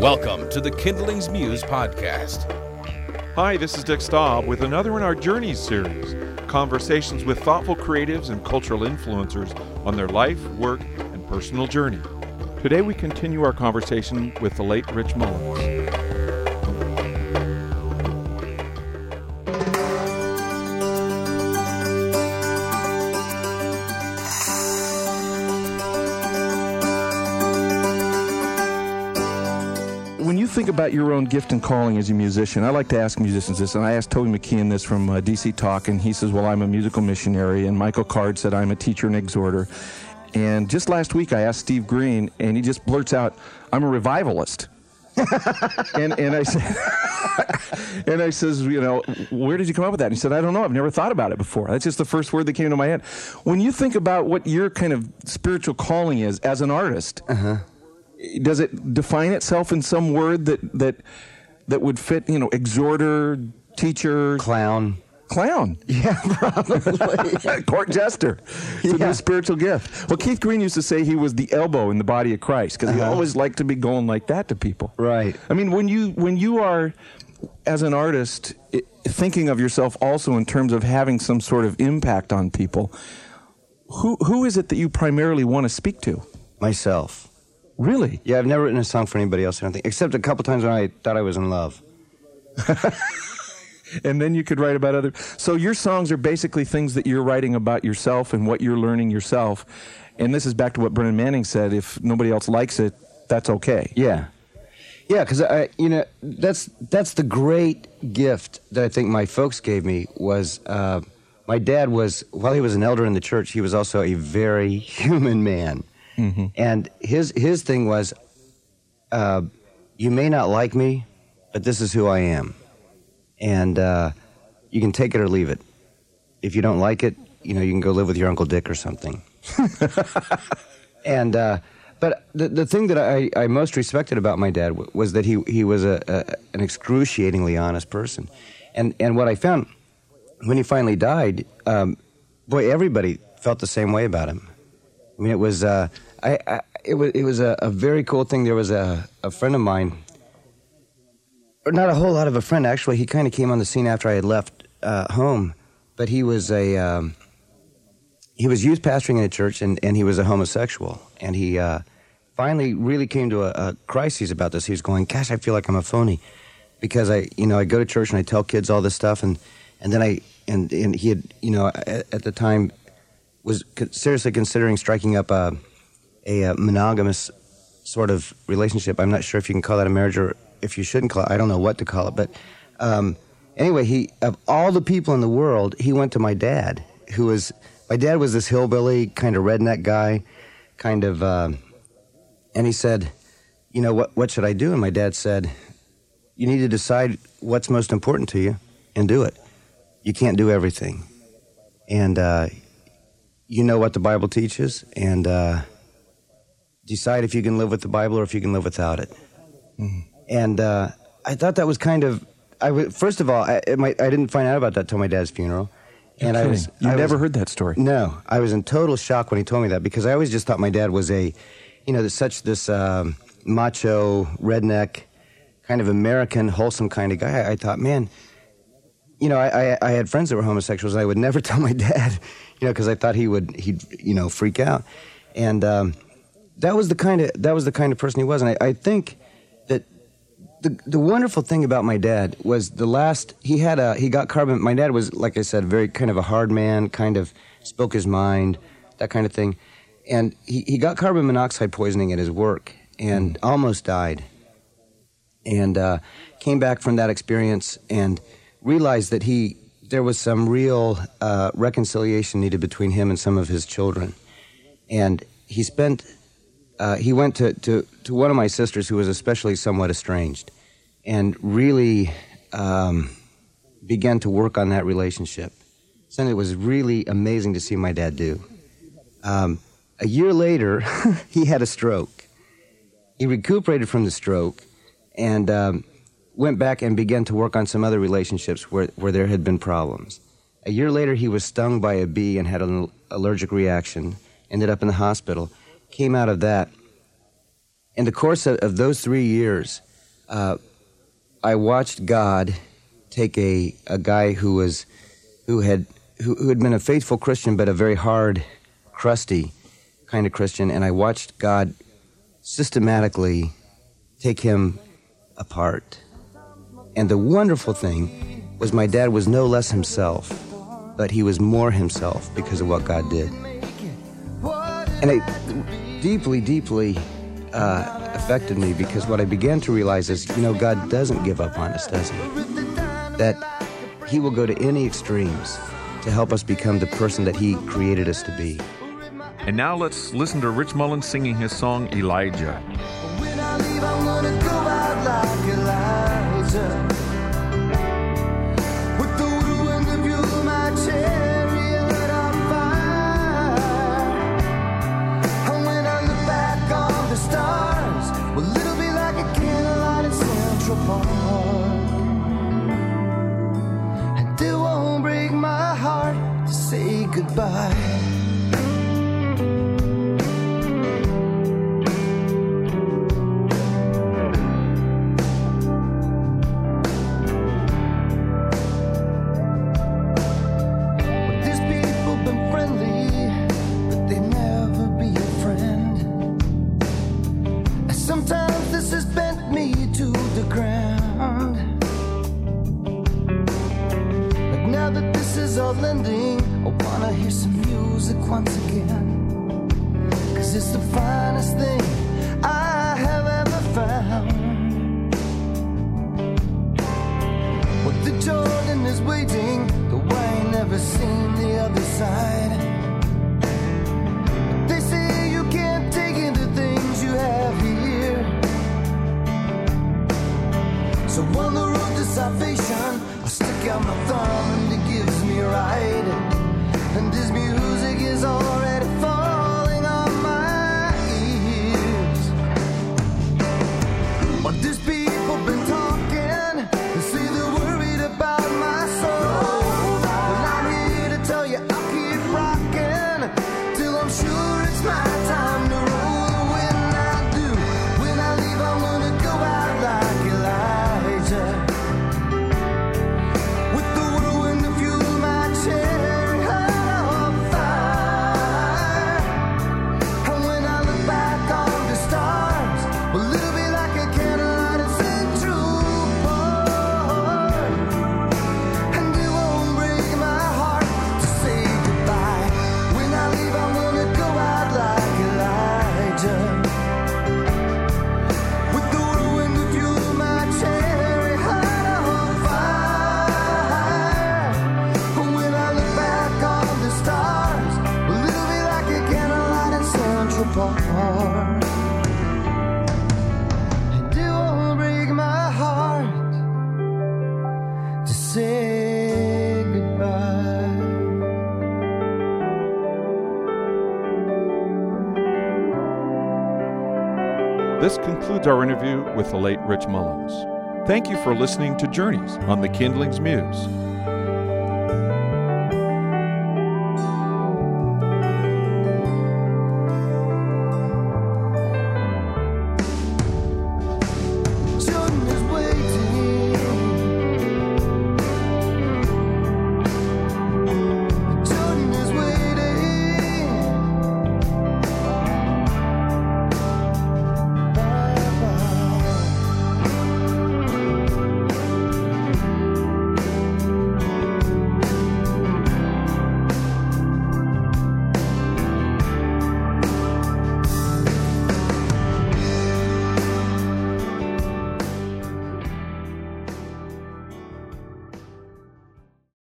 Welcome to the Kindlings Muse podcast. Hi, this is Dick Staub with another in our Journeys series, conversations with thoughtful creatives and cultural influencers on their life, work, and personal journey. Today we continue our conversation with the late Rich Mullins. When you think about your own gift and calling as a musician, I like to ask musicians this, and I asked Toby McKeon this from DC Talk, and he says, well, I'm a musical missionary, and Michael Card said I'm a teacher and exhorter. And just last week I asked Steve Green, and he just blurts out, I'm a revivalist. and I said, and I says, you know, where did you come up with that? And he said, I don't know. I've never thought about it before. That's just the first word that came to my head. When you think about what your kind of spiritual calling is as an artist, does it define itself in some word that would fit, you know, exhorter, teacher? Clown. Yeah, probably. Court jester. It's a new spiritual gift. Well, Keith Green used to say he was the elbow in the body of Christ because he always liked to be going like that to people. Right. I mean, when you are, as an artist, thinking of yourself also in terms of having some sort of impact on people, who is it that you primarily want to speak to? Myself. Really? Yeah, I've never written a song for anybody else, I don't think, except a couple times when I thought I was in love. And then you could write about other. So your songs are basically things that you're writing about yourself and what you're learning yourself. And this is back to what Brennan Manning said: if nobody else likes it, that's okay. Yeah, because that's the great gift that I think my folks gave me was. My dad was, while he was an elder in the church, he was also a very human man. Mm-hmm. And his thing was, you may not like me, but this is who I am. And you can take it or leave it. If you don't like it, you know, you can go live with your Uncle Dick or something. And but the thing that I most respected about my dad was that he was an excruciatingly honest person. And what I found when he finally died, boy, everybody felt the same way about him. I mean, it was a very cool thing. There was a friend of mine. Or not a whole lot of a friend, actually. He kind of came on the scene after I had left home, but he was youth pastoring in a church, and he was a homosexual, and he finally really came to a crisis about this. He was going, "Gosh, I feel like I'm a phony," because I go to church and I tell kids all this stuff, and then he had, at the time was seriously considering striking up a monogamous sort of relationship. I'm not sure if you can call that a marriage or if you shouldn't call it. I don't know what to call it. But anyway, of all the people in the world, he went to my dad, my dad was this hillbilly, kind of redneck guy, and he said, what should I do? And my dad said, you need to decide what's most important to you and do it. You can't do everything. And you know what the Bible teaches, and decide if you can live with the Bible or if you can live without it. Mm-hmm. And I thought that was kind of. First of all, I didn't find out about that till my dad's funeral, and You never heard that story? No, I was in total shock when he told me that, because I always just thought my dad was this macho redneck, kind of American, wholesome kind of guy. I thought, man, I had friends that were homosexuals, and I would never tell my dad, because I thought he'd freak out, and that was the kind of person he was, and I think that the wonderful thing about my dad was he got carbon. My dad was, like I said, very kind of a hard man, kind of spoke his mind, that kind of thing, and he got carbon monoxide poisoning at his work and almost died, and came back from that experience and realized that there was some real reconciliation needed between him and some of his children, and he went to one of my sisters who was especially somewhat estranged, and really began to work on that relationship. Something that was really amazing to see my dad do. A year later, he had a stroke. He recuperated from the stroke and went back and began to work on some other relationships where there had been problems. A year later, he was stung by a bee and had an allergic reaction, ended up in the hospital, came out of that. In the course of those 3 years, I watched God take a guy who had been a faithful Christian, but a very hard, crusty kind of Christian, and I watched God systematically take him apart. And the wonderful thing was my dad was no less himself, but he was more himself because of what God did. And it deeply, deeply affected me, because what I began to realize is, God doesn't give up on us, does he? That he will go to any extremes to help us become the person that he created us to be. And now let's listen to Rich Mullins singing his song, Elijah. When I leave, I'm gonna go out like Elijah. With the whirlwind of fuel, my chariot on fire. And when I look back on the stars, well, it'll be like a candlelight in Central Park. And it won't break my heart to say goodbye. Ending, I wanna hear some music once again, 'cause it's the finest thing I have ever found. Well, the Jordan is waiting, the wine never seen the other side. But they say you can't take in the things you have here. So on the road to salvation, I stick out my thumb and it gives me a ride. And this music is already falling on my ears. But these people been talking, they say they're worried about my soul. And I'm here to tell you I'll keep rocking till I'm sure it's my time to roll. When I do, when I leave, I'm gonna go out like Elijah. With the whirlwind to fuel my chariot on fire. And when I look back on the stars, well, it'll be like a candlelight in Central Park. And it won't break my heart to say goodbye. When I leave, I'm gonna go out like Elijah. With the whirlwind to fuel my chariot on fire. And when I look back on the stars, well, it'll be like a candlelight in Central Park. And it won't break my heart to say goodbye. This concludes our interview with the late Rich Mullins. Thank you for listening to Journeys on the Kindlings Muse.